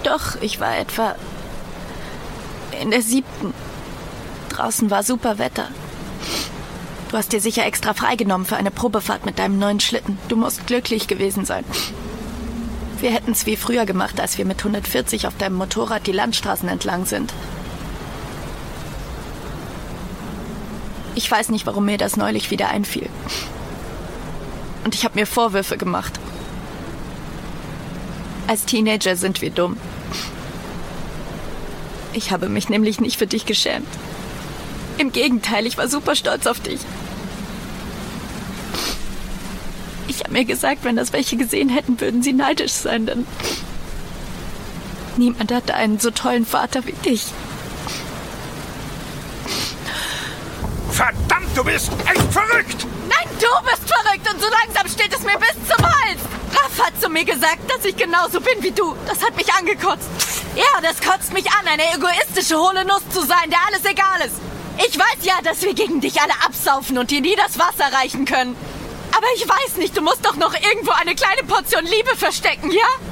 Doch, ich war etwa in der 7. Draußen war super Wetter. Du hast dir sicher extra freigenommen für eine Probefahrt mit deinem neuen Schlitten. Du musst glücklich gewesen sein. Wir hätten es wie früher gemacht, als wir mit 140 auf deinem Motorrad die Landstraßen entlang sind. Ich weiß nicht, warum mir das neulich wieder einfiel. Und ich habe mir Vorwürfe gemacht. Als Teenager sind wir dumm. Ich habe mich nämlich nicht für dich geschämt. Im Gegenteil, ich war super stolz auf dich. Ich habe mir gesagt, wenn das welche gesehen hätten, würden sie neidisch sein, denn niemand hatte einen so tollen Vater wie dich. Verdammt, du bist echt verrückt! Nein, du bist verrückt und so langsam steht es mir bis zum Hals. Raff hat zu mir gesagt, dass ich genauso bin wie du. Das hat mich angekotzt. Ja, das kotzt mich an, eine egoistische hohle Nuss zu sein, der alles egal ist. Ich weiß ja, dass wir gegen dich alle absaufen und dir nie das Wasser reichen können. Aber ich weiß nicht, du musst doch noch irgendwo eine kleine Portion Liebe verstecken, ja?